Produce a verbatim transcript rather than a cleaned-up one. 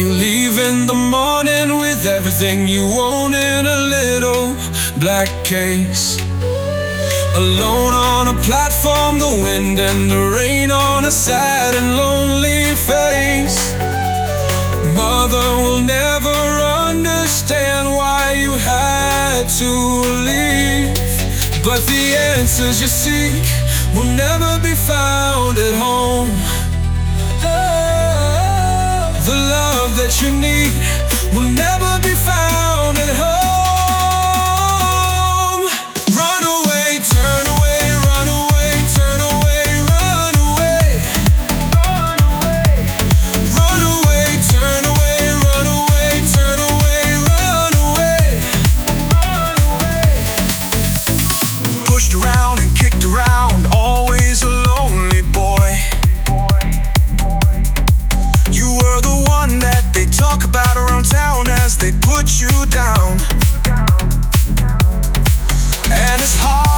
You leave in the morning with everything you own in a little black case. Alone on a platform, the wind and the rain on a sad and lonely face. Mother will never understand why you had to leave, but the answers you seek will never be found at home. The love that you need will never be found at home. Run away, turn away, run away, turn away, run away. Run away, turn away, run away, turn away, run away. Pushed around and kicked around, always a lonely boy. You were the one that they talk about around town as they put you down. And it's hard